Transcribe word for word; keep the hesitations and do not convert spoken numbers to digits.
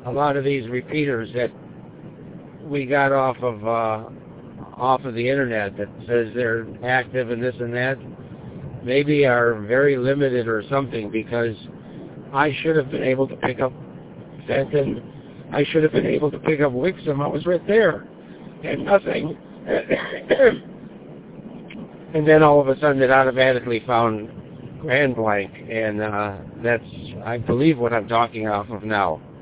a lot of these repeaters that we got off of uh, off of the internet that says they're active and this and that, maybe are very limited or something, because I should have been able to pick up Fenton. I should have been able to pick up Wixom. I was right there, and nothing. And then all of a sudden it automatically found Grand Blanc, and uh, that's, I believe, what I'm talking off of now.